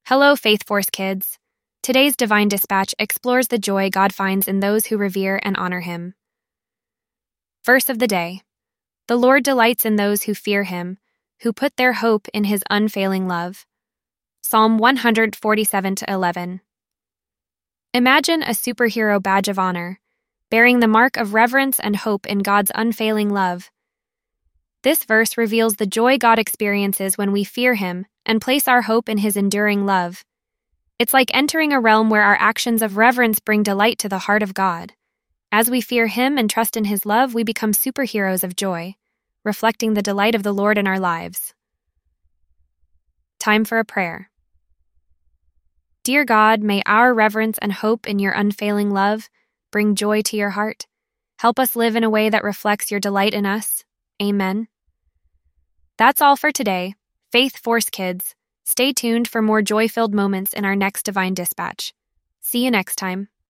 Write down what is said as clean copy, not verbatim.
Hello, Faith Force kids. Today's Divine Dispatch explores the joy God finds in those who revere and honor Him. Verse of the day. The Lord delights in those who fear Him, who put their hope in His unfailing love. Psalm 147-11. Imagine a superhero badge of honor, bearing the mark of reverence and hope in God's unfailing love. This verse reveals the joy God experiences when we fear Him and place our hope in His enduring love. It's like entering a realm where our actions of reverence bring delight to the heart of God. As we fear Him and trust in His love, we become superheroes of joy, reflecting the delight of the Lord in our lives. Time for a prayer. Dear God, may our reverence and hope in Your unfailing love bring joy to Your heart. Help us live in a way that reflects Your delight in us. Amen. That's all for today. Faith Force kids, stay tuned for more joy-filled moments in our next Divine Dispatch. See you next time.